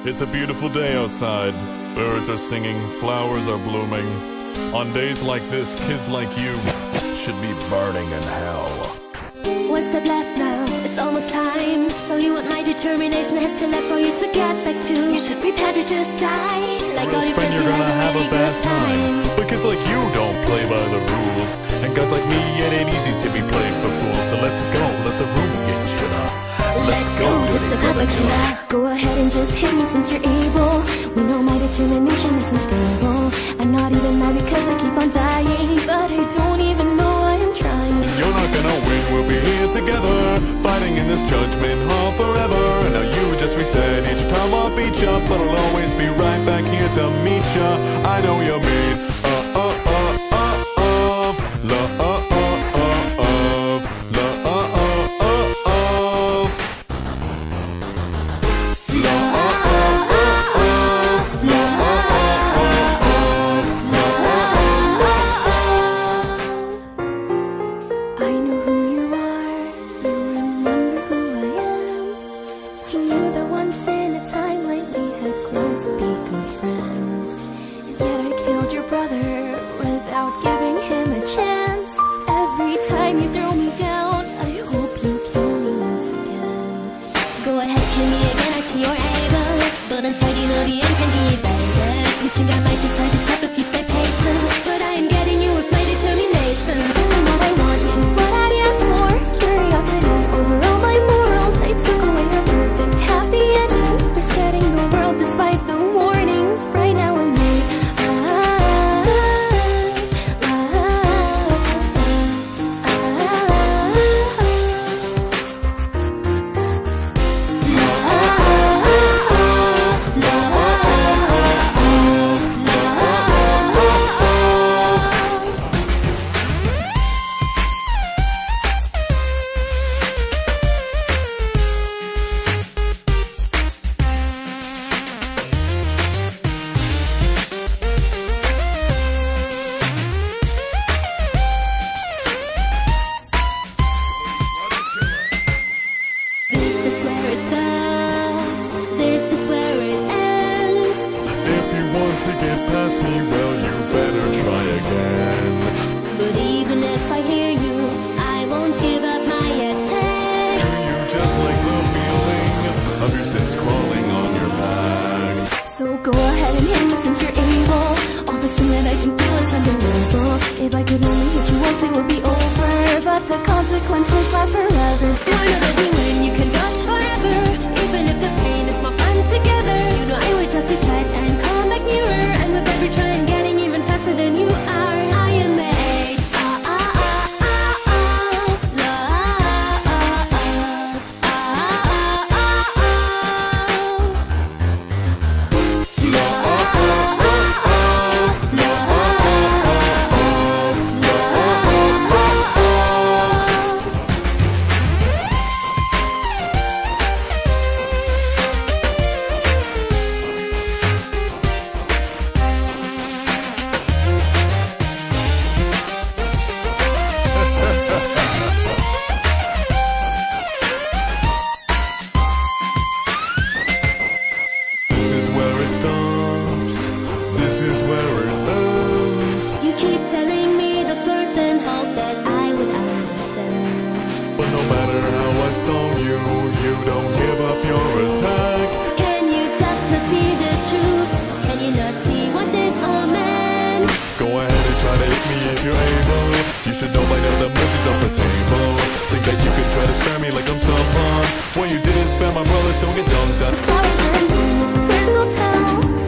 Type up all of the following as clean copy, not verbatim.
It's a beautiful day outside. Birds are singing, flowers are blooming. On days like this, kids like you should be burning in hell. One step left now, it's almost time. Show you what my determination has to left for you to get back to. You should prepare to just die. Like all your friends, you're you gonna have a really bad good time. But kids like you don't play by the rules. And guys like me, it ain't easy to be playing for fools. So let's go, let the room get shit up. Let's go, just another killer. Go ahead and just hit me since you're able. We know my determination isn't stable. I'm not even mad because I keep on dying, but I don't even know why I'm trying. You're not gonna win, we'll be here together, fighting in this judgment hall forever. And now you just reset, each time I'll beat ya, but I'll always be right back here to meet ya. I know you're mean, if I could only hit you once, it would be over. But the consequences last forever. I know that we win, you can dodge forever. Even if the pain is more fun together. You know I would just decide and come back nearer. And with every try I'm getting even faster than you are. I am made. You should know by now the mercy's off the table. Think that you could try to spare me like I'm someone. When you didn't spare my brothers, don't get dunked on. Flowers and moons, the birds will tell.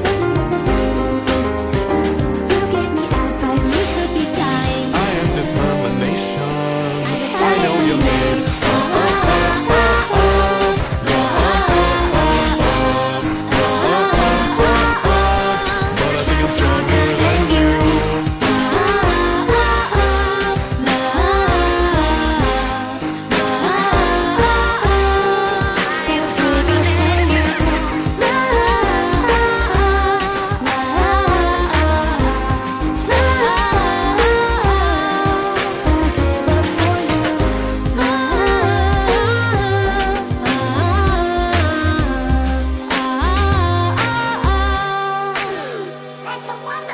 You gave me advice, you should be dying. I am determination. I know you mean. But I think I'm stronger than you. I'm stronger than you. it's a wonder.